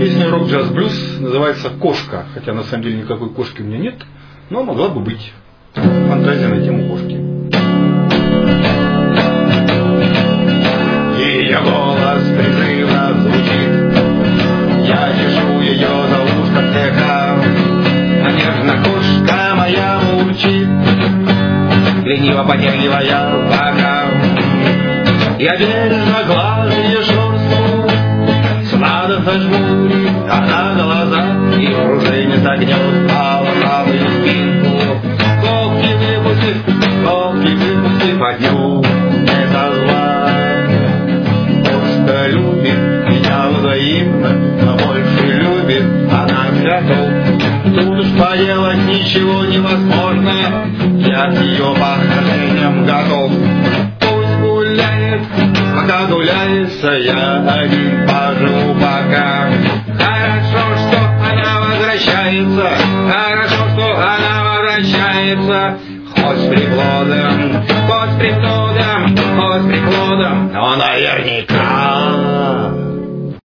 Песня рок-джаз-блюз называется «Кошка», хотя на самом деле никакой кошки у меня нет, но могла бы быть. Фантазия на тему кошки. Ее голос призывно звучит, я держу ее за ушко слегка, а нежно кошка моя урчит, лениво потягивая бока. Я бережно глажу ее шерстку, сладко зажмурит она глаза, и пружинит огнет правую спинку. Когти выпустив, подню это зла. Кошка любит меня взаимно, но больше любит она котов. Тут уж поделать ничего невозможно, я с ее похождением готов. Пусть гуляет, пока гуляется, я один поживу пока. Хорошо, что она возвращается, хорошо, что она возвращается. Хоть с приплодом, хоть с приплодом, хоть с приплодом, но наверняка.